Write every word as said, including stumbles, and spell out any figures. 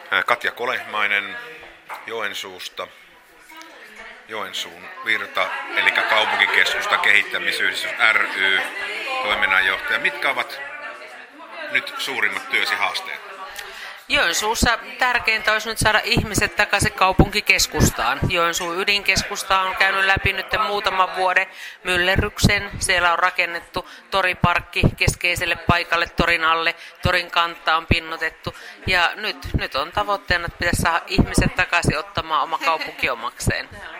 Katja Kolehmainen Joensuusta, Joensuun Virta, eli kaupunkikeskusta kehittämisyhdistys ry, toiminnanjohtaja. Mitkä ovat nyt suurimmat työsi haasteet? Joensuussa tärkeintä olisi nyt saada ihmiset takaisin kaupunkikeskustaan. Joensuun ydinkeskusta on käynyt läpi nyt muutaman vuoden myllerryksen. Siellä on rakennettu toriparkki keskeiselle paikalle torin alle. Torin kantta on pinnotettu. Ja nyt, nyt on tavoitteena, että pitäisi saada ihmiset takaisin ottamaan oma kaupunki omakseen.